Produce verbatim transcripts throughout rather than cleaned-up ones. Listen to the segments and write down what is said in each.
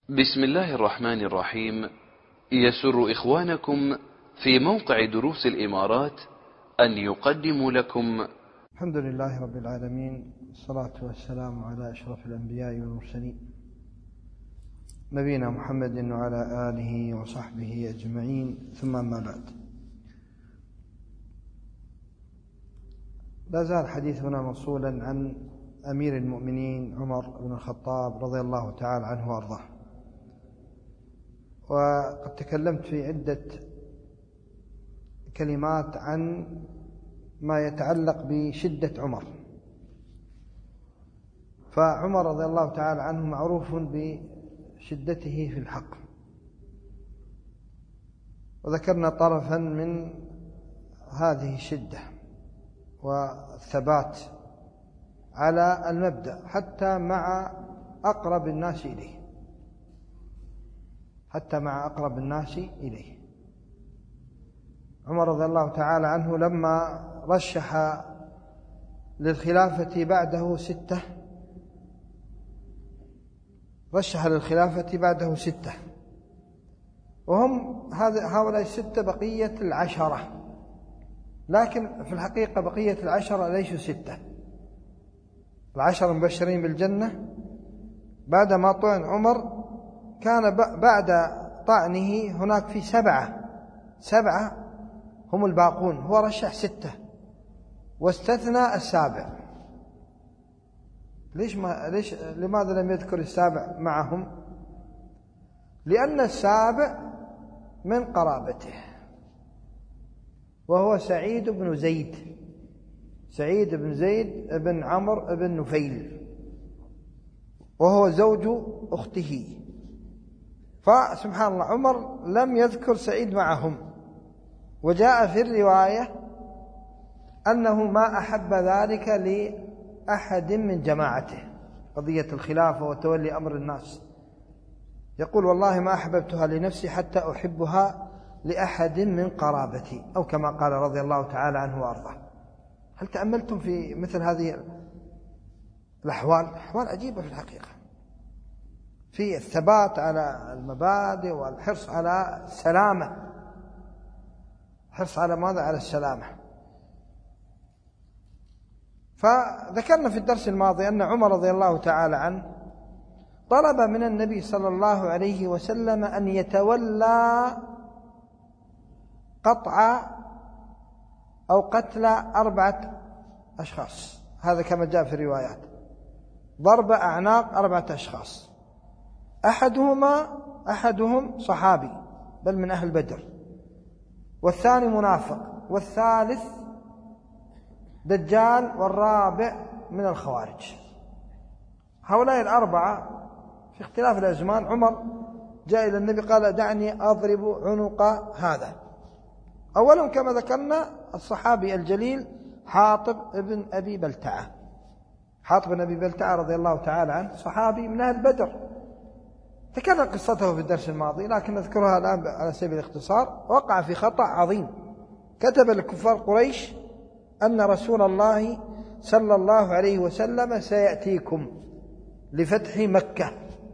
بسم الله الرحمن الرحيم. يسر إخوانكم في موقع دروس الإمارات أن يقدموا لكم الحمد لله رب العالمين، والصلاة والسلام على أشرف الأنبياء والمرسلين نبينا محمد وعلى آله وصحبه أجمعين، ثم أما بعد. لا زال حديثنا موصولا عن أمير المؤمنين عمر بن الخطاب رضي الله تعالى عنه وأرضاه، وقد تكلمت في عدة كلمات عن ما يتعلق بشدة عمر. فعمر رضي الله تعالى عنه معروف بشدته في الحق، وذكرنا طرفا من هذه الشدة والثبات على المبدأ حتى مع أقرب الناس إليه حتى مع أقرب الناس إليه عمر رضي الله تعالى عنه لما رشح للخلافة بعده ستة رشح للخلافة بعده ستة وهم هؤلاء الستة بقية العشرة، لكن في الحقيقة بقية العشرة ليسوا ستة. العشر المبشرين بالجنة بعد ما طعن عمر كان بعد طعنه هناك في سبعة سبعة هم الباقون، هو رشح ستة واستثنى السابع. ليش ما ليش لماذا لم يذكر السابع معهم؟ لأن السابع من قرابته، وهو سعيد بن زيد سعيد بن زيد بن عمرو بن نفيل، وهو زوج أخته. فسبحان الله عمر لم يذكر سعيد معهم، وجاء في الرواية أنه ما أحب ذلك لأحد من جماعته، قضية الخلافة وتولي أمر الناس. يقول: والله ما أحببتها لنفسي حتى أحبها لأحد من قرابتي، أو كما قال رضي الله تعالى عنه وأرضاه. هل تأملتم في مثل هذه الأحوال؟ أحوال عجيبة في الحقيقة، في الثبات على المبادئ والحرص على السلامة. حرص على ماذا؟ على السلامة. فذكرنا في الدرس الماضي أن عمر رضي الله تعالى عنه طلب من النبي صلى الله عليه وسلم أن يتولى قطع أو قتل أربعة أشخاص، هذا كما جاء في الروايات، ضرب أعناق أربعة أشخاص. أحدهما أحدهم صحابي بل من أهل بدر، والثاني منافق، والثالث دجال، والرابع من الخوارج. هؤلاء الأربعة في اختلاف الأزمان عمر جاء إلى النبي قال: دعني أضرب عنق هذا. أولهم كما ذكرنا الصحابي الجليل حاطب ابن أبي بلتعة. حاطب بن أبي بلتعة رضي الله تعالى عنه صحابي من أهل بدر، ذكرنا قصته في الدرس الماضي لكن نذكرها الآن على سبيل الاختصار. وقع في خطأ عظيم، كتب لكفار قريش أن رسول الله صلى الله عليه وسلم سيأتيكم لفتح مكة،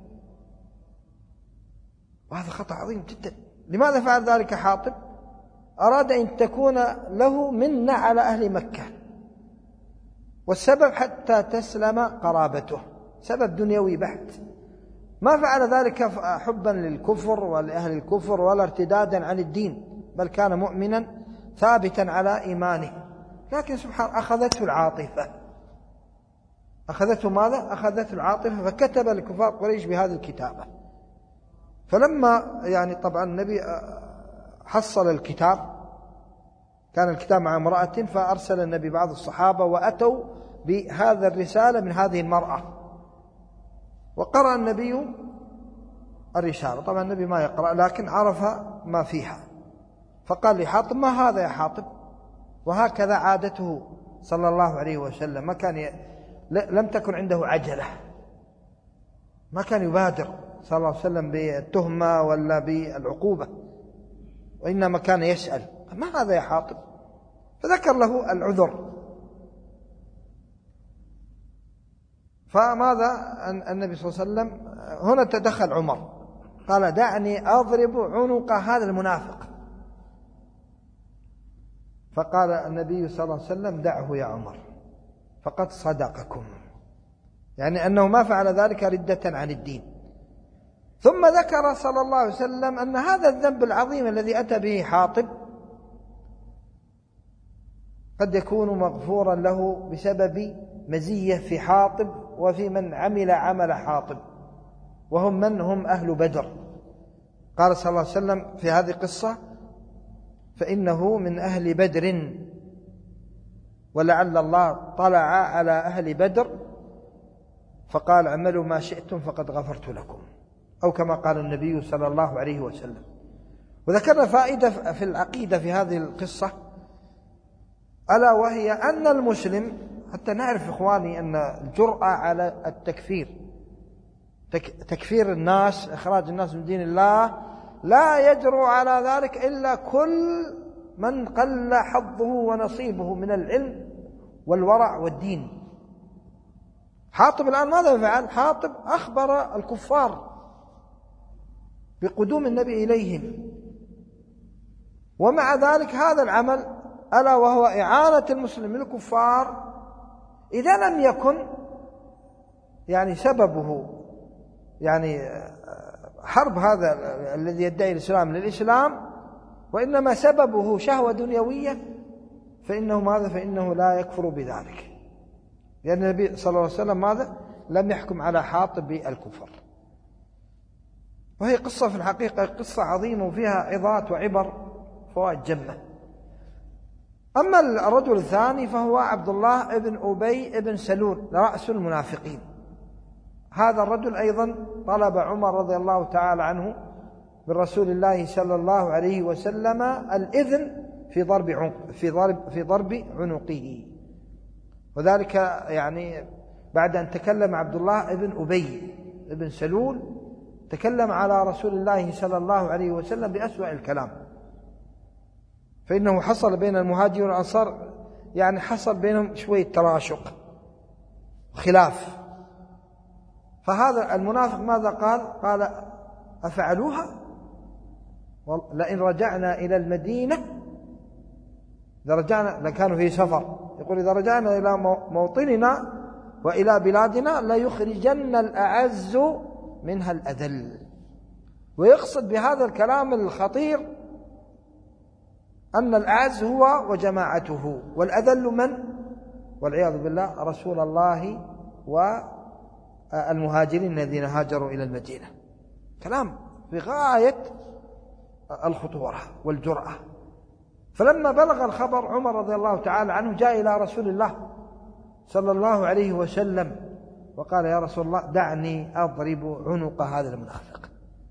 وهذا خطأ عظيم جدا. لماذا فعل ذلك حاطب؟ أراد أن تكون له منة على أهل مكة، والسبب حتى تسلم قرابته، سبب دنيوي بحت. ما فعل ذلك حبا للكفر ولأهل الكفر ولا ارتدادا عن الدين، بل كان مؤمنا ثابتا على إيمانه. لكن سبحان أخذته العاطفة أخذته ماذا؟ أخذته العاطفة، فكتب لكفار قريش بهذه الكتابة. فلما يعني طبعا النبي حصل الكتاب، كان الكتاب مع امرأة، فأرسل النبي بعض الصحابة وأتوا بهذا الرسالة من هذه المرأة، وقرأ النبي الرسالة. طبعا النبي ما يقرأ لكن عرف ما فيها، فقال لحاطب: ما هذا يا حاطب؟ وهكذا عادته صلى الله عليه وسلم، ما كان ي... لم تكن عنده عجلة، ما كان يبادر صلى الله عليه وسلم بالتهمة ولا بالعقوبة، وإنما كان يسأل: ما هذا يا حاطب؟ فذكر له العذر. فماذا النبي صلى الله عليه وسلم هنا تدخل عمر قال دعني أضرب عنق هذا المنافق. فقال النبي صلى الله عليه وسلم دعه يا عمر فقد صدقكم، يعني أنه ما فعل ذلك ردة عن الدين. ثم ذكر صلى الله عليه وسلم أن هذا الذنب العظيم الذي أتى به حاطب قد يكون مغفورا له بسبب مزية في حاطب وفي من عمل عمل حاطب، وهم من هم أهل بدر. قال صلى الله عليه وسلم في هذه القصة فإنه من أهل بدر، ولعل الله طلع على أهل بدر فقال اعملوا ما شئتم فقد غفرت لكم، أو كما قال النبي صلى الله عليه وسلم. وذكرنا فائدة في العقيدة في هذه القصة، ألا وهي أن المسلم، حتى نعرف إخواني أن الجرأة على التكفير، تكفير الناس، إخراج الناس من دين الله، لا يجرؤ على ذلك إلا كل من قل حظه ونصيبه من العلم والورع والدين. حاطب الآن ماذا فعل؟ حاطب أخبر الكفار بقدوم النبي إليهم، ومع ذلك هذا العمل ألا وهو إعانة المسلم للكفار إذا لم يكن يعني سببه يعني حرب هذا الذي يدعي الإسلام للإسلام، وإنما سببه شهوة دنيوية، فإنه ماذا؟ فإنه لا يكفر بذلك، لأن النبي صلى الله عليه وسلم ماذا؟ لم يحكم على حاطب بالكفر. وهي قصة في الحقيقة قصة عظيمة وفيها عظات وعبر فوائد جمة. أما الرجل الثاني فهو عبد الله بن أبي بن سلول رأس المنافقين. هذا الرجل أيضا طلب عمر رضي الله تعالى عنه من رسول الله صلى الله عليه وسلم الإذن في ضرب عنق في ضرب في ضرب عنقه، وذلك يعني بعد أن تكلم عبد الله بن أبي بن سلول تكلم على رسول الله صلى الله عليه وسلم بأسوأ الكلام، فإنه حصل بين المهاجرين والأنصار يعني حصل بينهم شوية تراشق وخلاف. فهذا المنافق ماذا قال؟ قال أفعلوها؟ لئن رجعنا إلى المدينة، إذا رجعنا لكانوا في سفر، يقول إذا رجعنا إلى موطننا وإلى بلادنا ليخرجن الأعز منها الأذل. ويقصد بهذا الكلام الخطير أن الأعز هو وجماعته، والأذل من؟ والعياذ بالله رسول الله والمهاجرين الذين هاجروا إلى المدينة. كلام في غاية الخطورة والجرأة. فلما بلغ الخبر عمر رضي الله تعالى عنه جاء إلى رسول الله صلى الله عليه وسلم وقال يا رسول الله دعني أضرب عنق هذا المنافق.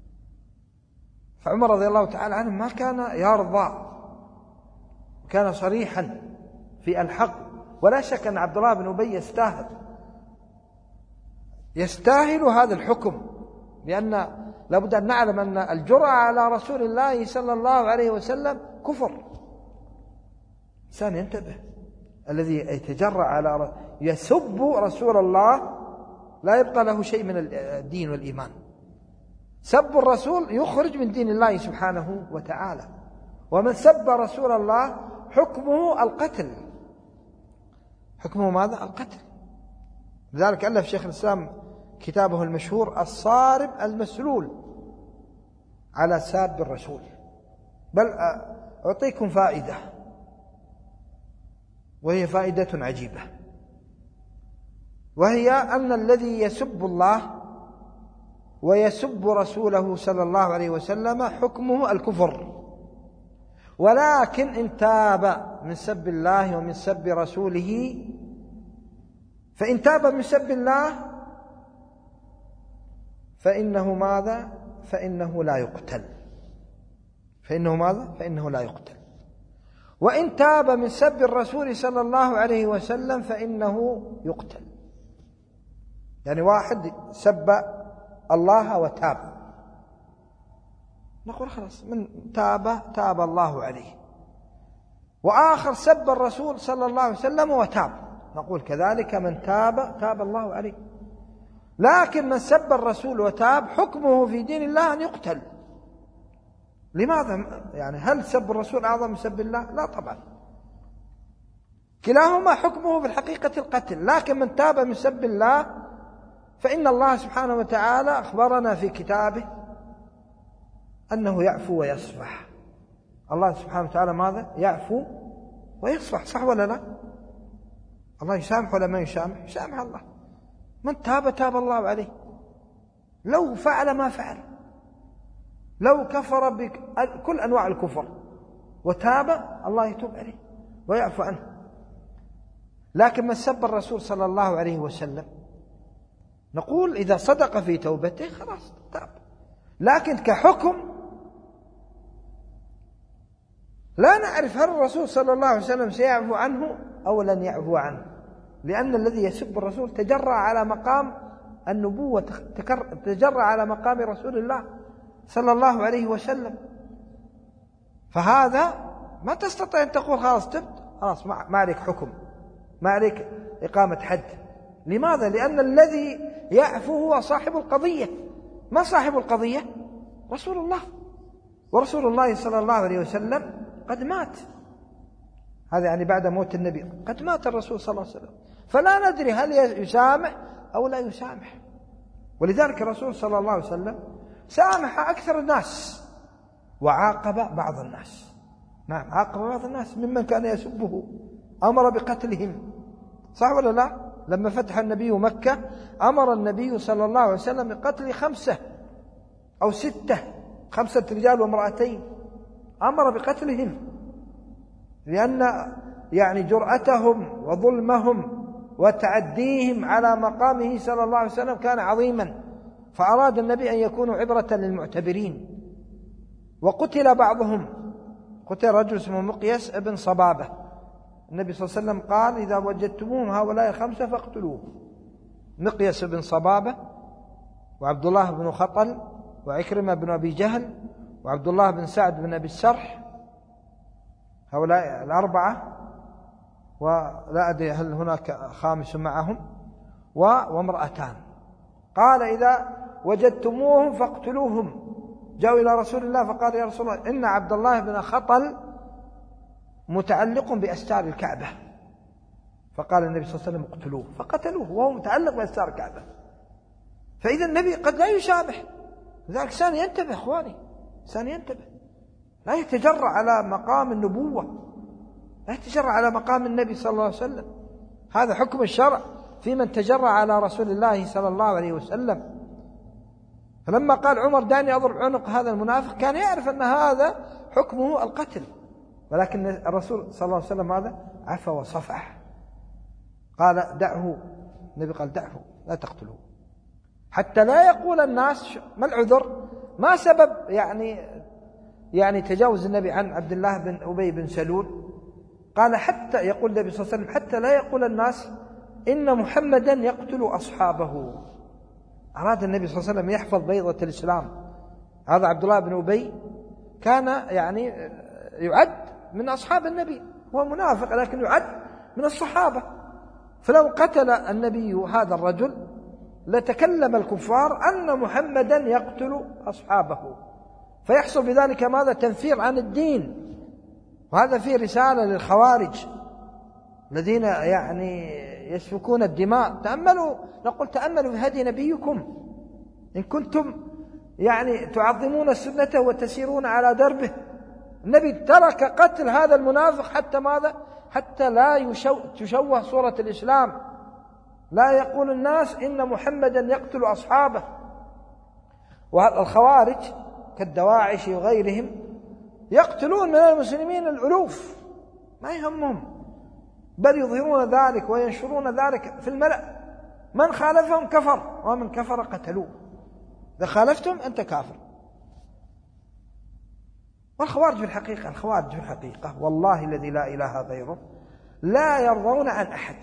فعمر رضي الله تعالى عنه ما كان يرضى، كان صريحا في الحق، ولا شك أن عبد الله بن أبي يستاهل يستاهل هذا الحكم، لأن لابد أن نعلم أن الجرأة على رسول الله صلى الله عليه وسلم كفر. إنسان ينتبه، الذي يتجرأ على يسب رسول الله لا يبقى له شيء من الدين والإيمان. سب الرسول يخرج من دين الله سبحانه وتعالى، ومن سب رسول الله حكمه القتل. حكمه ماذا؟ القتل. لذلك ألف شيخ الإسلام كتابه المشهور الصارم المسلول على ساب الرسول. بل أعطيكم فائدة وهي فائدة عجيبة، وهي أن الذي يسب الله ويسب رسوله صلى الله عليه وسلم حكمه الكفر، ولكن إن تاب من سب الله ومن سب رسوله، فإن تاب من سب الله فإنه ماذا؟ فإنه لا يقتل. فإنه ماذا؟ فإنه لا يقتل. وإن تاب من سب الرسول صلى الله عليه وسلم فإنه يقتل. يعني واحد سب الله وتاب، نقول خلاص من تاب تاب الله عليه. وآخر سب الرسول صلى الله عليه وسلم وتاب، نقول كذلك من تاب تاب الله عليه. لكن من سب الرسول وتاب حكمه في دين الله أن يقتل. لماذا؟ يعني هل سب الرسول أعظم من سب الله؟ لا طبعا، كلاهما حكمه في الحقيقة القتل. لكن من تاب من سب الله فإن الله سبحانه وتعالى أخبرنا في كتابه أنه يعفو ويصفح. الله سبحانه وتعالى ماذا؟ يعفو ويصفح، صح ولا لا؟ الله يسامح ولا ما يسامح؟ يسامح الله. من تاب تاب الله عليه، لو فعل ما فعل، لو كفر بكل أنواع الكفر وتاب الله يتوب عليه ويعفو عنه. لكن من سب الرسول صلى الله عليه وسلم نقول إذا صدق في توبته خلاص تاب، لكن كحكم لا نعرف هل الرسول صلى الله عليه وسلم سيعفو عنه أو لن يعفو عنه، لأن الذي يسب الرسول تجرأ على مقام النبوة، تجرأ على مقام رسول الله صلى الله عليه وسلم. فهذا ما تستطيع أن تقول خلاص تبت، خلاص ما عليك حكم، ما عليك إقامة حد. لماذا؟ لأن الذي يعفو هو صاحب القضية. ما صاحب القضية؟ رسول الله، ورسول الله صلى الله عليه وسلم قد مات. هذا يعني بعد موت النبي قد مات الرسول صلى الله عليه وسلم، فلا ندري هل يسامح أو لا يسامح. ولذلك الرسول صلى الله عليه وسلم سامح أكثر الناس وعاقب بعض الناس. نعم، عاقب بعض الناس ممن كان يسبه، أمر بقتلهم، صح ولا لا؟ لما فتح النبي مكة أمر النبي صلى الله عليه وسلم بقتل خمسة أو ستة، خمسة رجال وامرأتين، أمر بقتلهم، لأن يعني جرأتهم وظلمهم وتعديهم على مقامه صلى الله عليه وسلم كان عظيما، فأراد النبي أن يكونوا عبرة للمعتبرين. وقتل بعضهم، قتل رجل اسمه مقيس ابن صبابة، النبي صلى الله عليه وسلم قال إذا وجدتموهم هؤلاء الخمسة فاقتلوهم. مقيس بن صبابة وعبد الله بن خطل وعكرمة بن أبي جهل وعبد الله بن سعد بن أبي السرح، هؤلاء الأربعة، ولا أدري هل هناك خامس معهم، وامرأتان. قال إذا وجدتموهم فاقتلوهم. جاءوا إلى رسول الله فقال يا رسول الله إن عبد الله بن خطل متعلق بأستار الكعبة. فقال النبي صلى الله عليه وسلم اقتلوه، فقتلوه وهو متعلق بأستار الكعبة. فإذا النبي قد لا يسامح، لذلك إنسان ينتبه إخواني، إنسان ينتبه، لا يتجرأ على مقام النبوة، لا يتجرأ على مقام النبي صلى الله عليه وسلم. هذا حكم الشرع في من تجرأ على رسول الله صلى الله عليه وسلم. فلما قال عمر دعني أضرب عنق هذا المنافق كان يعرف أن هذا حكمه القتل، ولكن الرسول صلى الله عليه وسلم هذا عفى وصفح، قال دعه، النبي قال دعه لا تقتلوه، حتى لا يقول الناس ما العذر، ما سبب يعني يعني تجاوز النبي عن عبد الله بن أبي بن سلول. قال حتى يقول النبي صلى الله عليه وسلم حتى لا يقول الناس إن محمدا يقتل أصحابه. أراد النبي صلى الله عليه وسلم يحفظ بيضة الإسلام. هذا عبد الله بن أبي كان يعني يعد من أصحاب النبي، هو منافق لكن يعد من الصحابة، فلو قتل النبي هذا الرجل لتكلم الكفار أن محمدا يقتل أصحابه، فيحصل بذلك ماذا؟ تنفير عن الدين. وهذا فيه رسالة للخوارج الذين يعني يسفكون الدماء. تأملوا، نقول تأملوا في هدي نبيكم إن كنتم يعني تعظمون السنة وتسيرون على دربه. النبي ترك قتل هذا المنافق حتى ماذا؟ حتى لا يشو تشوه صورة الإسلام، لا يقول الناس إن محمدا يقتل أصحابه. والخوارج كالدواعش وغيرهم يقتلون من المسلمين الألوف، ما يهمهم، بل يظهرون ذلك وينشرون ذلك في الملأ، من خالفهم كفر ومن كفر قتلوه، إذا خالفتم أنت كافر. والخوارج في الحقيقة، الخوارج في الحقيقة والله الذي لا إله غيره لا يرضون عن أحد،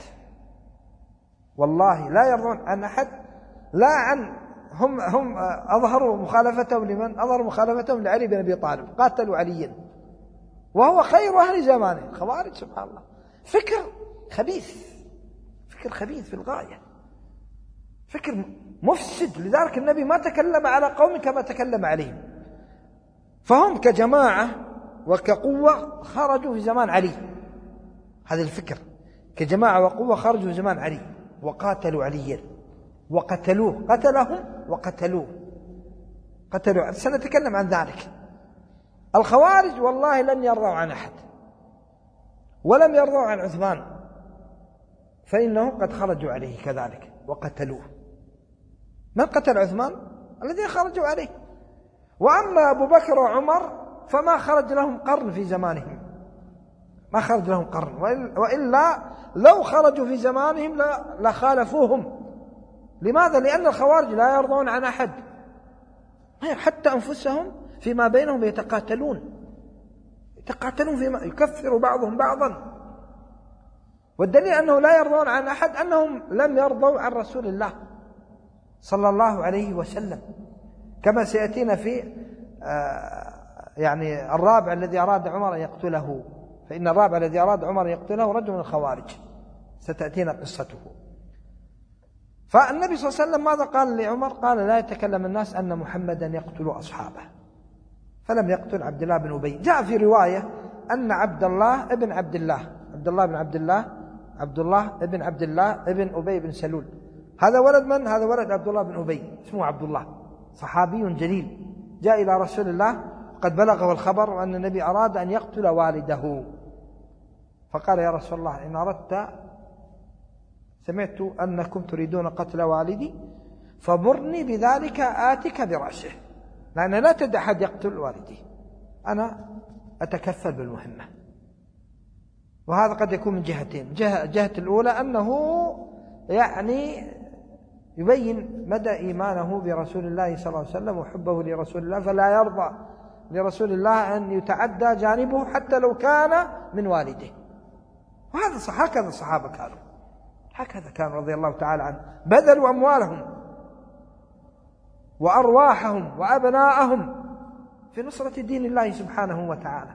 والله لا يرضون عن أحد، لا عن هم هم أظهروا مخالفتهم لمن؟ أظهروا مخالفتهم لعلي بن أبي طالب، قاتلوا عليا وهو خير أهل زمانه. الخوارج سبحان الله فكر خبيث، فكر خبيث في الغاية، فكر مفسد. لذلك النبي ما تكلم على قوم كما تكلم عليهم. فهم كجماعة وكقوة خرجوا في زمان علي، هذا الفكر، كجماعة وقوة خرجوا في زمان علي وقاتلوا عليا وقتلوه، قتلهم وقتلوه، قتلوا. سنتكلم عن ذلك. الخوارج والله لن يرضوا عن أحد ولم يرضوا عن عثمان، فإنهم قد خرجوا عليه كذلك وقتلوه. من قتل عثمان؟ الذين خرجوا عليه. وأما أبو بكر وعمر فما خرج لهم قرن في زمانهم، ما خرج لهم قرن، وإلا لو خرجوا في زمانهم لخالفوهم. لماذا؟ لأن الخوارج لا يرضون عن أحد، حتى أنفسهم فيما بينهم يتقاتلون يتقاتلون فيما يكفر بعضهم بعضا. والدليل أنه لا يرضون عن أحد أنهم لم يرضوا عن رسول الله صلى الله عليه وسلم، كما سيأتينا في يعني الرابع الذي أراد عمر أن يقتله، فإن الرابع الذي أراد عمر أن يقتله رجل من الخوارج، ستأتينا قصته. فالنبي صلى الله عليه وسلم ماذا قال لعمر؟ قال لا يتكلم الناس أن محمدا يقتل أصحابه، فلم يقتل عبد الله بن أبي. جاء في رواية أن عبد الله ابن عبد الله عبد الله بن عبد الله عبد الله ابن عبد الله ابن أبي بن سلول، هذا ولد من؟ هذا ولد عبد الله بن أبي، اسمه عبد الله، صحابي جليل، جاء إلى رسول الله قد بلغه الخبر أن النبي أراد أن يقتل والده، فقال يا رسول الله إن أردت، سمعت أنكم تريدون قتل والدي فمرني بذلك آتك برأسه، لأن لا تدع أحد يقتل والدي، أنا أتكفل بالمهمة. وهذا قد يكون من جهتين. جهة, جهة الأولى أنه يعني يبين مدى إيمانه برسول الله صلى الله عليه وسلم وحبه لرسول الله، فلا يرضى لرسول الله أن يتعدى جانبه حتى لو كان من والده. وهذا صح، هكذا الصحابة كانوا، هكذا كانوا رضي الله تعالى عنهم، بذلوا أموالهم وأرواحهم وأبناءهم في نصرة دين الله سبحانه وتعالى.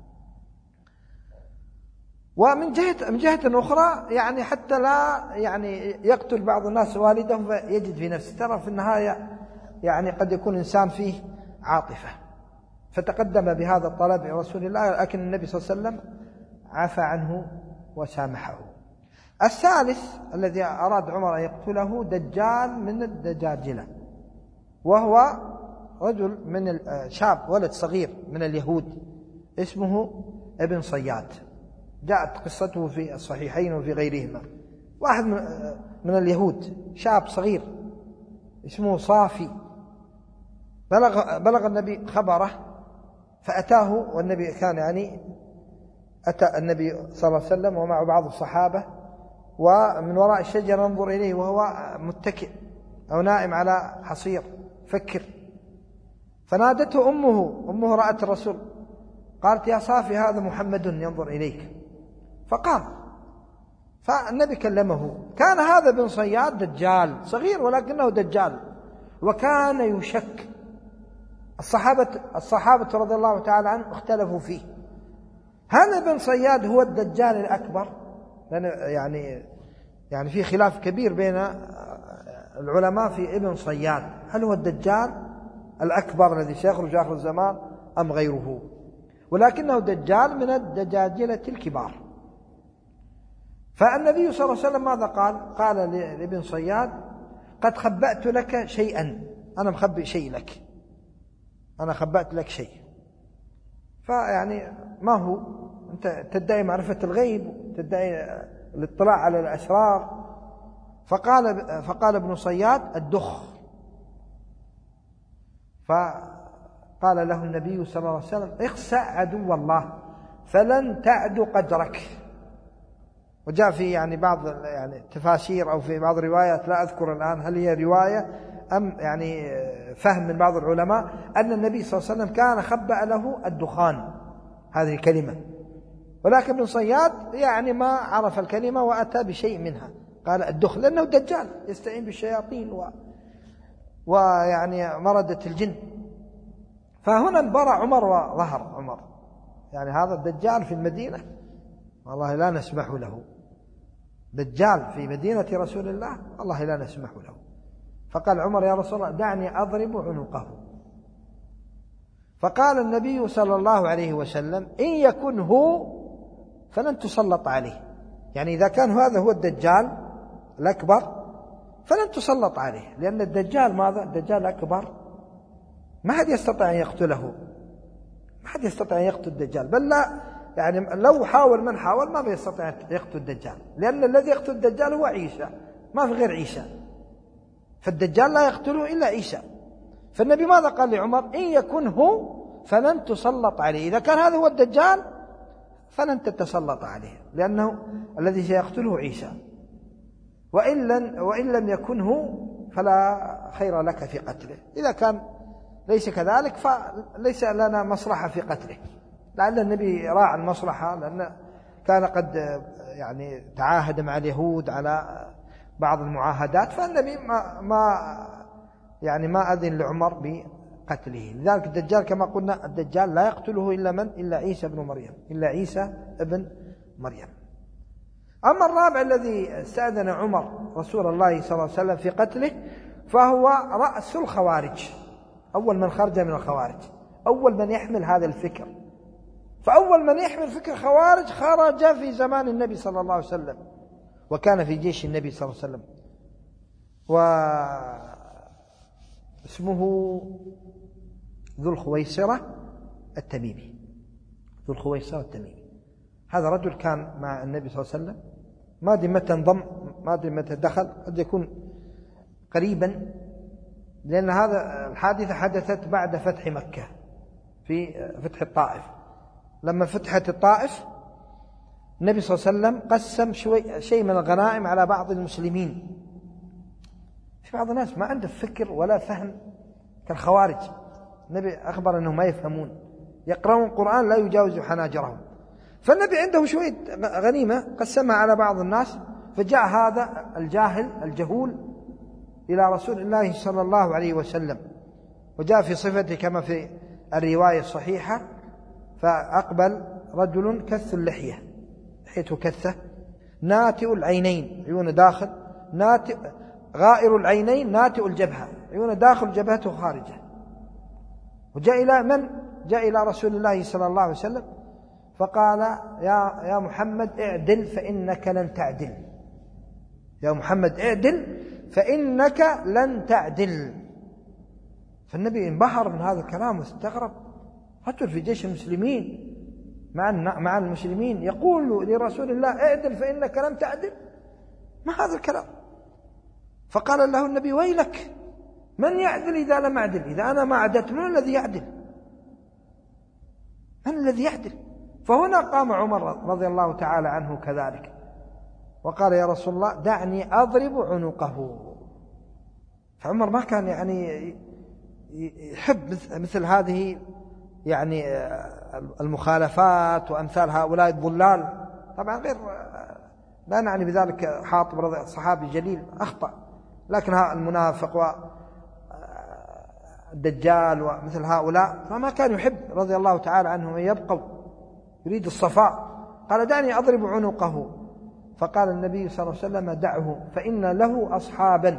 ومن جهة من جهة أخرى يعني حتى لا يعني يقتل بعض الناس والدهم فيجد في نفسه، ترى في النهاية يعني قد يكون إنسان فيه عاطفة، فتقدم بهذا الطلب إلى رسول الله، لكن النبي صلى الله عليه وسلم عفى عنه وسامحه. الثالث الذي أراد عمر أن يقتله دجال من الدجاجلة، وهو رجل من شاب ولد صغير من اليهود اسمه ابن صياد، جاءت قصته في الصحيحين وفي غيرهما. واحد من اليهود شاب صغير اسمه صافي، بلغ, بلغ النبي خبره فأتاه، والنبي كان يعني أتى النبي صلى الله عليه وسلم ومع بعض الصحابة، ومن وراء الشجرة ينظر إليه وهو متكئ أو نائم على حصير فكر، فنادته أمه، أمه رأت الرسول قالت يا صافي هذا محمد ينظر إليك، فقام، فالنبي كلمه. كان هذا بن صياد دجال صغير ولكنه دجال، وكان يشك. الصحابة الصحابة رضي الله تعالى عنهم اختلفوا فيه، هل ابن صياد هو الدجال الأكبر؟ لأن يعني يعني في خلاف كبير بين العلماء في ابن صياد، هل هو الدجال الأكبر الذي سيخرج آخر الزمان أم غيره؟ ولكنه دجال من الدجاجلة الكبار. فالنبي صلى الله عليه وسلم ماذا قال؟ قال لابن صياد قد خبأت لك شيئا، أنا مخبئ شيء لك، أنا خبأت لك شيء. فيعني ما هو؟ أنت تدعي معرفة الغيب، تدعي الاطلاع على الأسرار. فقال فقال ابن صياد الدخ. فقال له النبي صلى الله عليه وسلم اخسأ عدو الله فلن تعد قدرك. وجاء في يعني بعض يعني تفاسير أو في بعض الروايات لا أذكر الآن هل هي رواية أم يعني فهم من بعض العلماء أن النبي صلى الله عليه وسلم كان خبأ له الدخان، هذه الكلمة، ولكن ابن صياد يعني ما عرف الكلمة وأتى بشيء منها، قال الدخ، لأنه دجال يستعين بالشياطين و... ويعني مردة الجن. فهنا انبرى عمر وظهر عمر، يعني هذا الدجال في المدينة والله لا نسمح له، دجال في مدينة رسول الله والله لا نسمح له. فقال عمر يا رسول الله دعني أضرب عنقه. فقال النبي صلى الله عليه وسلم إن يكن هو فلن تسلط عليه، يعني إذا كان هذا هو الدجال الأكبر فلن تسلط عليه، لأن الدجال ماذا؟ الدجال الأكبر ما حد يستطيع أن يقتله، ما حد يستطيع أن يقتل الدجال، بل لا يعني لو حاول من حاول ما بيستطيع أن يقتل الدجال، لأن الذي يقتل الدجال هو عيسى، ما في غير عيسى، فالدجال لا يقتله إلا عيسى. فالنبي ماذا قال لعمر؟ إن يكن هو فلن تسلط عليه، إذا كان هذا هو الدجال فلن تتسلط عليه، لأنه الذي سيقتله عيسى، وإن لم, وإن لم يكن هو فلا خير لك في قتله، إذا كان ليس كذلك فليس لنا مصلحة في قتله. لعل النبي راعى المصلحة، لأن كان قد يعني تعاهد مع اليهود على بعض المعاهدات، فالنبي ما, ما يعني ما أذن لعمر بقتله. لذلك الدجال كما قلنا الدجال لا يقتله إلا من؟ إلا عيسى ابن مريم، إلا عيسى ابن مريم. أما الرابع الذي استأذن عمر رسول الله صلى الله عليه وسلم في قتله فهو رأس الخوارج، أول من خرج من الخوارج، أول من يحمل هذا الفكر. فأول من يحمل فكر خوارج خرج في زمان النبي صلى الله عليه وسلم، وكان في جيش النبي صلى الله عليه وسلم، واسمه ذو الخويصرة التميمي. ذو الخويصرة التميمي هذا رجل كان مع النبي صلى الله عليه وسلم، ما أدري متى انضم، ما أدري متى دخل، قد يكون قريبا، لأن هذا الحادثة حدثت بعد فتح مكة في فتح الطائف. لما فتحت الطائف النبي صلى الله عليه وسلم قسم شوي شيء من الغنائم على بعض المسلمين. في بعض الناس ما عنده فكر ولا فهم كالخوارج، النبي أخبر أنهم ما يفهمون، يقرؤون القرآن لا يجاوز حناجرهم. فالنبي عنده شوية غنيمة قسمها على بعض الناس، فجاء هذا الجاهل الجهول إلى رسول الله صلى الله عليه وسلم، وجاء في صفته كما في الرواية الصحيحة، فأقبل رجل كث اللحية، لحيته كثة، ناتئ العينين، عيونه داخل، ناتئ غائر العينين، ناتئ الجبهة، عيونه داخل جبهته خارجة. وجاء إلى من؟ جاء إلى رسول الله صلى الله عليه وسلم فقال يا يا محمد اعدل فإنك لن تعدل، يا محمد اعدل فإنك لن تعدل. فالنبي انبهر من هذا الكلام واستغرب، رجل في جيش المسلمين مع مع المسلمين يقول لرسول الله اعدل فإنك لن تعدل، ما هذا الكلام؟ فقال له النبي ويلك، من يعدل إذا لم أعدل؟ إذا أنا ما عدلت من الذي يعدل؟ من الذي يعدل؟ فهنا قام عمر رضي الله تعالى عنه كذلك وقال يا رسول الله دعني أضرب عنقه. فعمر ما كان يعني يحب مثل هذه يعني المخالفات وأمثال هؤلاء الضلال. طبعا غير لا نعني بذلك حاطب رضي صحابي جليل أخطأ، لكن المنافق والدجال ومثل هؤلاء فما كان يحب رضي الله تعالى عنهم أن يبقوا، يريد الصفاء. قال دعني أضرب عنقه. فقال النبي صلى الله عليه وسلم دعه فإن له أصحابا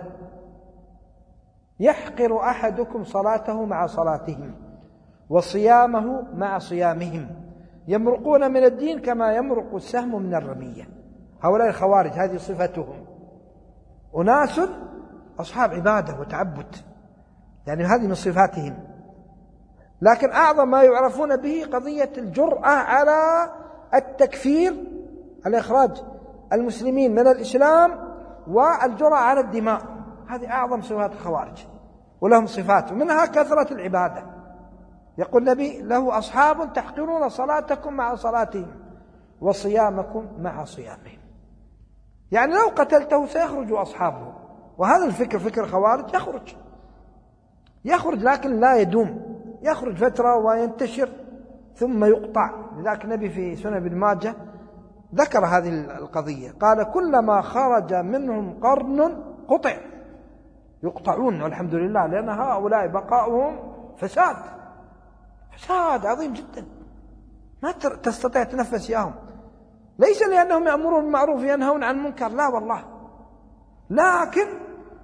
يحقر أحدكم صلاته مع صلاتهم وصيامه مع صيامهم، يمرقون من الدين كما يمرق السهم من الرمية. هؤلاء الخوارج هذه صفتهم، أناس أصحاب عبادة وتعبد، يعني هذه من صفاتهم، لكن أعظم ما يعرفون به قضية الجرأة على التكفير، على إخراج المسلمين من الإسلام، والجرأة على الدماء. هذه أعظم صفات الخوارج، ولهم صفات ومنها كثرة العبادة. يقول النبي له أصحاب تحقرون صلاتكم مع صلاتهم وصيامكم مع صيامهم، يعني لو قتلته سيخرج أصحابه. وهذا الفكر فكر الخوارج، يخرج يخرج لكن لا يدوم، يخرج فترة وينتشر ثم يقطع. لذلك النبي في سنن ابن ماجه ذكر هذه القضية، قال كلما خرج منهم قرن قطع، يقطعون والحمد لله، لأن هؤلاء بقاؤهم فساد فساد عظيم جدا، ما تستطيع تنفس ياهم، ليس لأنهم يأمرون بالمعروف وينهون عن المنكر، لا والله، لكن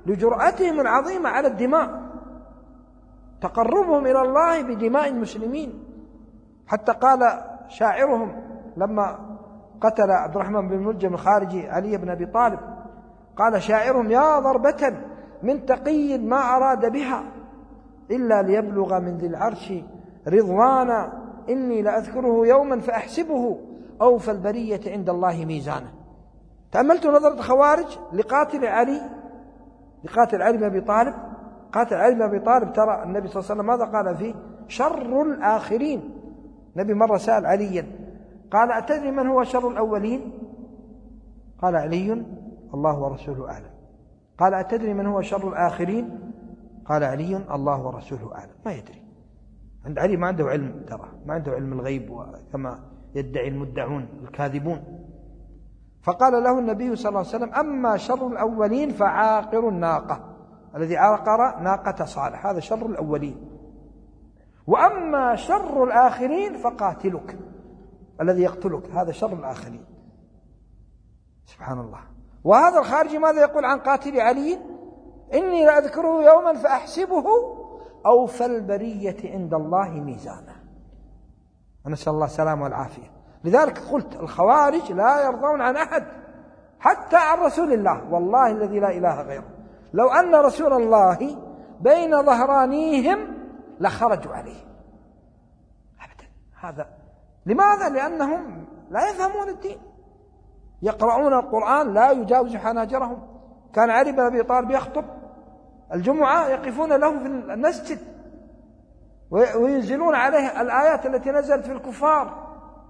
لجرأتهم العظيمة على الدماء، تقربهم إلى الله بدماء المسلمين. حتى قال شاعرهم لما قتل عبد الرحمن بن ملجم الخارجي علي بن أبي طالب، قال شاعرهم: يا ضربة من تقي ما أراد بها إلا ليبلغ من ذي العرش رضوانا، إني لأذكره يوما فأحسبه أوفى البرية عند الله ميزانا. تأملت نظرة الخوارج لقاتل علي لقاتل علي بن أبي طالب. قاتل علي بن أبي طالب ترى النبي صلى الله عليه وسلم ماذا قال فيه؟ شر الآخرين. النبي مرة سأل عليا قال: أتدري من هو شر الأولين؟ قال علي: الله ورسوله أعلم. قال: أتدري من هو شر الآخرين؟ قال علي: الله ورسوله أعلم. ما يدري. عند علي ما عنده علم، ترى ما عنده علم الغيب كما يدعي المدعون الكاذبون. فقال له النبي صلى الله عليه وسلم: أما شر الأولين فعاقر الناقة، الذي عاقر ناقة صالح، هذا شر الأولين. وأما شر الآخرين فقاتلك، الذي يقتلك، هذا شر الآخرين. سبحان الله. وهذا الخارجي ماذا يقول عن قاتل علي؟ إني لأذكره يوما فأحسبه أوفى البرية عند الله ميزانا. ونسأل الله السلامة والعافية. لذلك قلت الخوارج لا يرضون عن أحد حتى عن رسول الله، والله الذي لا إله غيره. لو أن رسول الله بين ظهرانيهم لخرجوا عليه أبدا. هذا لماذا؟ لأنهم لا يفهمون الدين، يقرؤون القرآن لا يجاوز حناجرهم. كان علي بن أبي طالب يخطب الجمعة يقفون له في المسجد وينزلون عليه الآيات التي نزلت في الكفار،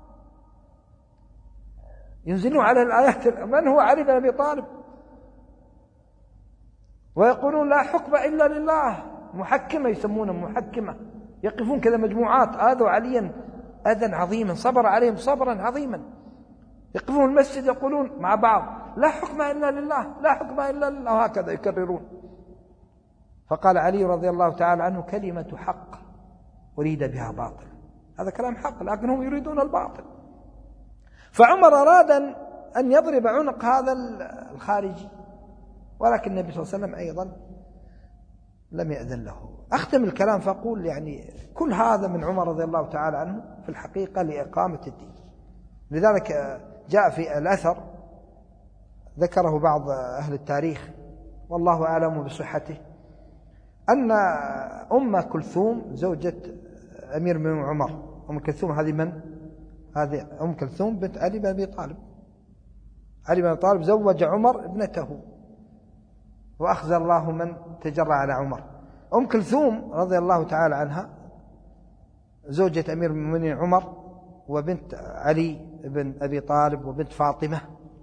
ينزلون عليه الآيات. من هو علي بن أبي طالب؟ ويقولون لا حكم إلا لله، محكمة يسمونه محكمة، يقفون كذا مجموعات آذوا عليا أذى عظيما، صبر عليهم صبرا عظيما، يقفون المسجد يقولون مع بعض لا حكم إلا لله، لا حكم إلا لله، وهكذا يكررون. فقال علي رضي الله تعالى عنه: كلمة حق أريد بها باطل. هذا كلام حق لكنهم يريدون الباطل. فعمر أراد أن يضرب عنق هذا الخارجي، ولكن النبي صلى الله عليه وسلم أيضا لم يأذن له. أختم الكلام فأقول يعني كل هذا من عمر رضي الله تعالى عنه في الحقيقة لإقامة الدين. لذلك جاء في الأثر ذكره بعض أهل التاريخ والله أعلم بصحته، أن أم كلثوم زوجة أمير من عمر، أم كلثوم هذه من؟ هذه أم كلثوم بنت علي بن أبي طالب. علي بن أبي طالب زوج عمر ابنته، وأخزى الله من تجرى على عمر. أم كلثوم رضي الله تعالى عنها زوجة أمير المؤمنين عمر، وبنت علي بن أبي طالب، وبنت فاطمة.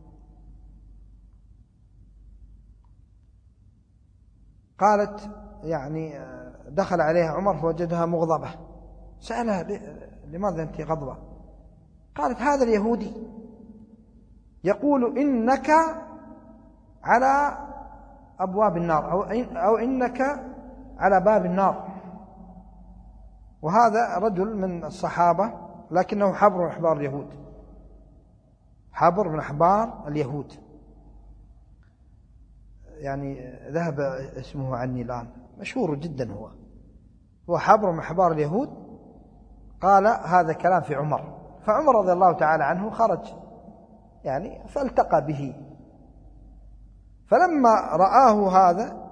قالت يعني دخل عليها عمر فوجدها مغضبة، سألها: لماذا أنت غضبة؟ قالت: هذا اليهودي يقول إنك على أبواب النار، أو, أو إنك على باب النار. وهذا رجل من الصحابة لكنه حبر من أحبار اليهود، حبر من أحبار اليهود، يعني ذهب اسمه عني الآن، مشهور جدا، هو هو حبر من أحبار اليهود. قال هذا كلام في عمر، فعمر رضي الله تعالى عنه خرج يعني فالتقى به، فلما رآه هذا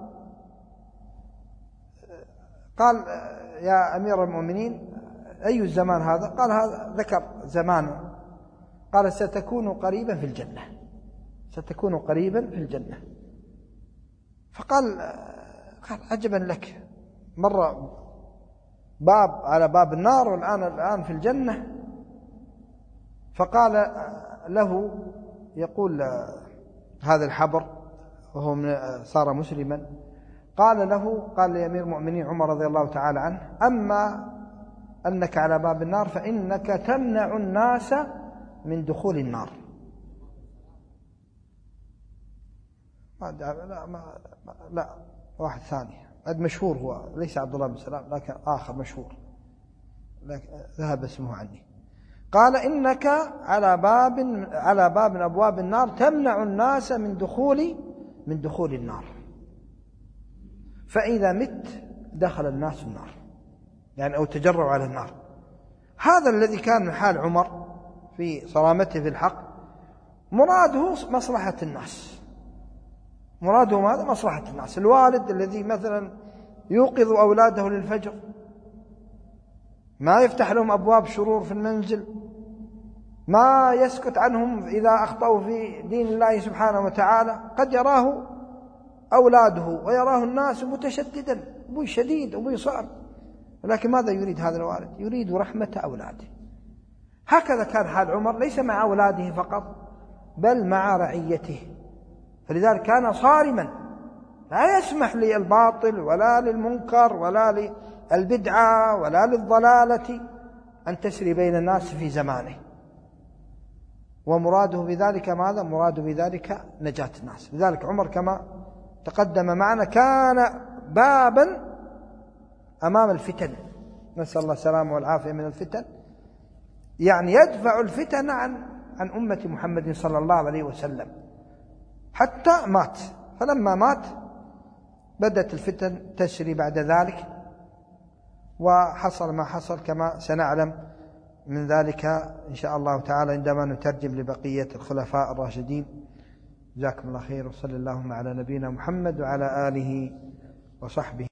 قال: يا أمير المؤمنين أي الزمان هذا؟ قال: هذا ذكر زمانه. قال: ستكون قريبا في الجنة، ستكون قريبا في الجنة. فقال: قال عجبا لك، مرة باب على باب النار والآن الآن في الجنة. فقال له، يقول هذا الحبر وهو صار مسلما، قال له قال لأمير المؤمنين عمر رضي الله تعالى عنه: أما أنك على باب النار فإنك تمنع الناس من دخول النار. ما لا ما لا واحد ثاني هذا مشهور، هو ليس عبد الله بن سلام لكن آخر مشهور، لكن ذهب اسمه عني. قال: إنك على باب على باب من أبواب النار تمنع الناس من دخول من دخول النار. فإذا مت دخل الناس النار، يعني أو تجرعوا على النار. هذا الذي كان من حال عمر في صرامته في الحق، مراده مصلحة الناس، مراده ماذا؟ مصلحة الناس. الوالد الذي مثلا يوقظ أولاده للفجر، ما يفتح لهم أبواب شرور في المنزل، ما يسكت عنهم إذا أخطأوا في دين الله سبحانه وتعالى، قد يراه أولاده ويراه الناس متشددا، أبوي شديد، أبوي صعب، ولكن ماذا يريد هذا الوالد؟ يريد رحمة أولاده. هكذا كان حال عمر، ليس مع أولاده فقط بل مع رعيته. فلذلك كان صارما، لا يسمح للباطل ولا للمنكر ولا للبدعة ولا للضلالة أن تسري بين الناس في زمانه. ومراده بذلك ماذا؟ مراده بذلك نجاة الناس. لذلك عمر كما تقدم معنا كان بابا أمام الفتن، نسأل الله السلامة والعافية من الفتن، يعني يدفع الفتن عن عن أمة محمد صلى الله عليه وسلم حتى مات. فلما مات بدأت الفتن تسري بعد ذلك، وحصل ما حصل كما سنعلم من ذلك إن شاء الله تعالى عندما نترجم لبقية الخلفاء الراشدين. جزاكم الله خير، وصلى اللهم على نبينا محمد وعلى آله وصحبه.